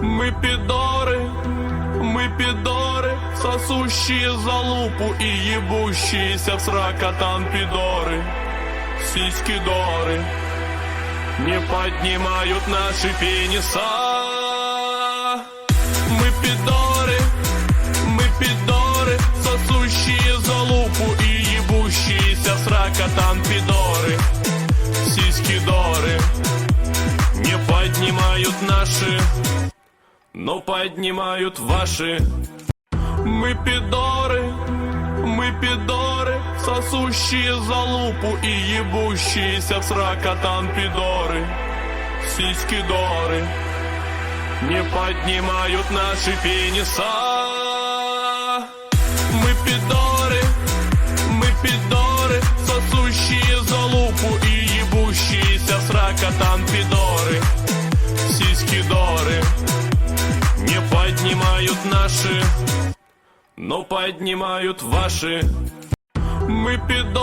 Мы пидоры, сосущие залупу и ебущиеся в сракотан пидоры. Сиськи-доры не поднимают наши пениса. Мы пидоры, сосущие залупу и ебущиеся в сракотан пидоры. Сиськи-доры не поднимают наши, но поднимают ваши. Мы пидоры, сосущие залупу и ебущиеся в сракотан пидоры. Сиськи-доры не поднимают наши пениса. Мы пидоры, сосущие залупу и ебущиеся в сракотан пидоры. Сиськи-доры не поднимают наши, но поднимают ваши. Мы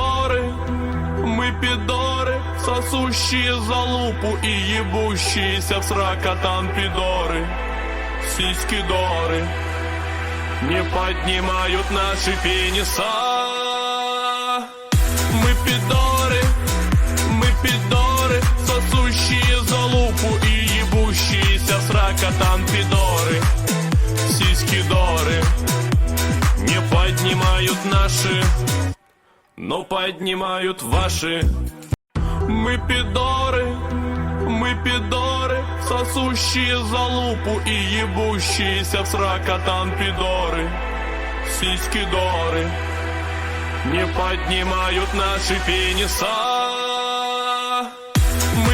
пидоры, сосущие залупу и ебущиеся в сракотан пидоры. Сиськи-доры не поднимают наши пениса. Мы пидоры, сосущие залупу и ебущиеся в сракотан пидоры. Сиськи-доры не поднимают наши, но поднимают ваши. Мы пидоры, сосущие залупу и ебущиеся в сракотан пидоры. Сиськи-доры не поднимают наши пениса. Мы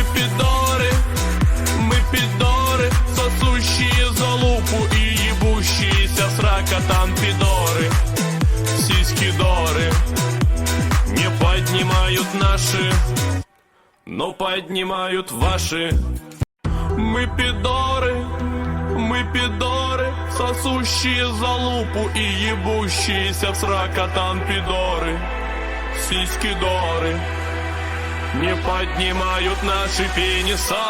пидоры, сосущие залупу и ебущиеся в сракотан пидоры. Сиськи-доры не поднимают наши, но поднимают ваши. Мы пидоры, сосущие залупу и ебущиеся в сракотан пидоры. Сиськи-доры не поднимают наши пениса.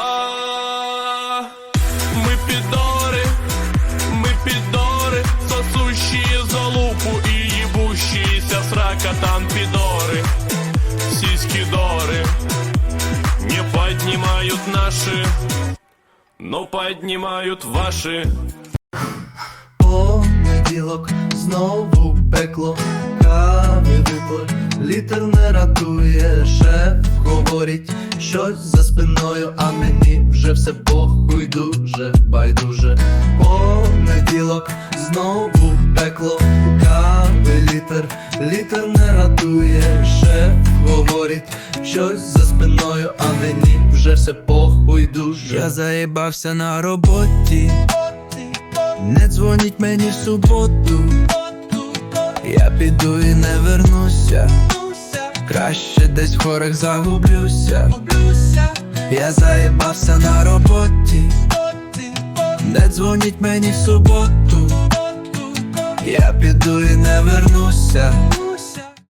Мы пидоры, сосущие залупу и ебущиеся в сракотан пидоры. Сиськи-доры не поднимают наши, но поднимают ваши. Понеділок, знову пекло, кави випор, літер не рятує, шеф говорить щось за спиною, а мені вже все похуй, дуже байдуже. Понеділок, знову пекло, кави літер не рятує, шеф говорить щось за спиною, а мені вже все похуй, дуже. Я заїбався на роботі, не дзвоніть мені в суботу, я піду і не вернуся, краще десь в хорах загублюся. Я заїбався на роботі, не дзвоніть мені в суботу, я піду і не вернуся,